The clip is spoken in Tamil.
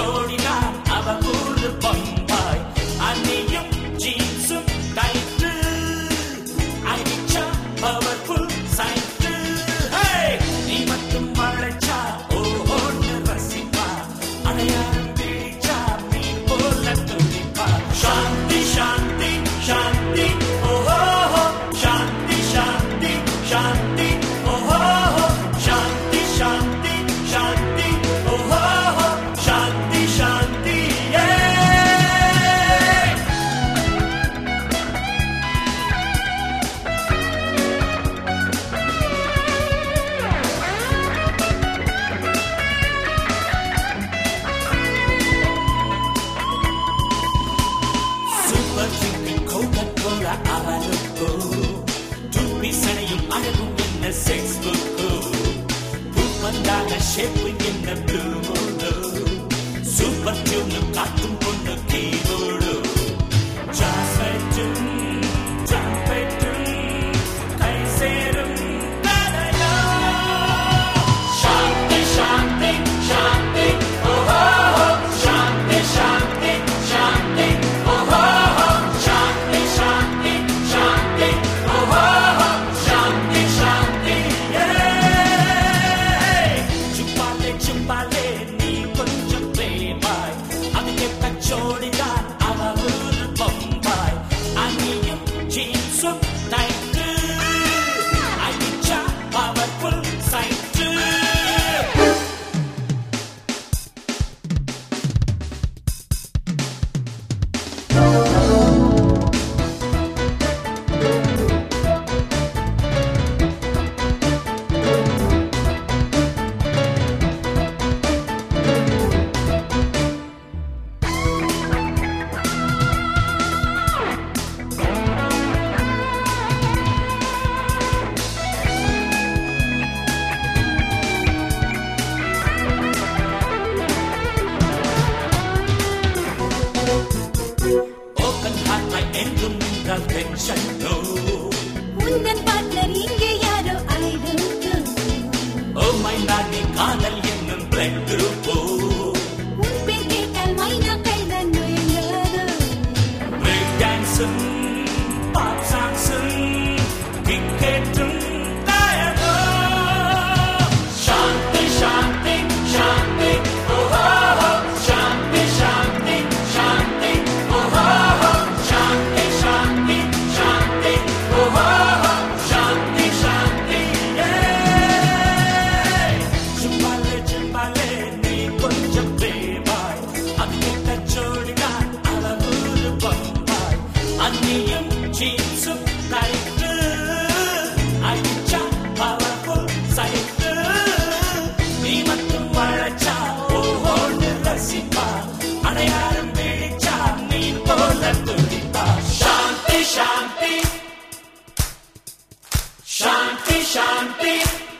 ஜோடிதான் அவ ஊரு பம்பாய். அன்னியும் ஜீன்ஸும் டைட்டு அடிச்சா பவர்ஃபுல் சைட்டு. நீ மட்டும் மழைச்சா ஓஹோன்னு ரசிப்பா. அடையாளம் பிடிச்சா நீ போல துடிப்பா. சாந்தி சாந்தி சாந்தி ஓஹோ சாந்தி சாந்தி சாந்தி ஓஹோ சாந்தி சாந்தி சாந்தி ஓஹோ Shanti Shanti. Super drink Coca Cola அவளுக்கோ டூபி சனையும் அழகும் என்ன செக்ஸ் புக்கோ. பூப்பந்தான ஷேப்பு என்ன ப்ளூ மூடோ. சூப்பர் டியூன் காட்டும் பொண்ணு கீபோர்டு. ஜாஸ்பெட்டும் ட்ரம்பெட்டும் கை சேரும் கதையோ. சாந்தி சாந்தி சாந்தி ஓஹோ சாந்தி சாந்தி சாந்தி ஓஹோ சாந்தி சாந்தி சாந்தி ஓஹோ சாந்தி சாந்தி. சும்பாலே சும்பாலே நீ கொஞ்சம் பிரேமாய். அது கேட்ட ஜோடிதான் அவ ஊரு பம்பாய். அணியும் ஜீன்ஸும் டைட்டு அடிச்சா பவர்ஃபுல் சைட்டு. ஓப்பன் ஹார்ட்டாய் என்றும் நின்றால் டென்ஷன் நோ. உந்தன் பார்ட்னர் இங்கே யாரோ I don't know. Oh my நானி காதல் என்னும் பிளட் குரூப்போ. உன் பேர் கேட்டால் மைனாக்கள் தான் நுழைந்தாரோ. Break டான்ஸும் pop சாங்ஸும் கிக்கெட்டும் தாயகோ. சாந்தி சாந்தி சாந்தி ஓஹோ சாந்தி சாந்தி சாந்தி ஓஹோ சாந்தி சாந்தி சாந்தி ஓஹோ சாந்தி சாந்தி. சும்பாலே சும்பாலே நீ கொஞ்சம் பிரேமாய். அது கேட்ட ஜோடிதான் அவ ஊரு பம்பாய். அன்னியும் ஜீன்ஸும் டைட்டு அடிச்சா பவர்ஃபுல் சைட்டு. நீ மட்டும் மழைச்சா ஓஹோன்னு ரசிப்பா. அடையாளம் பிடிச்சா நீ போல துடிப்பா. சாந்தி சாந்தி சாந்தி சாந்தி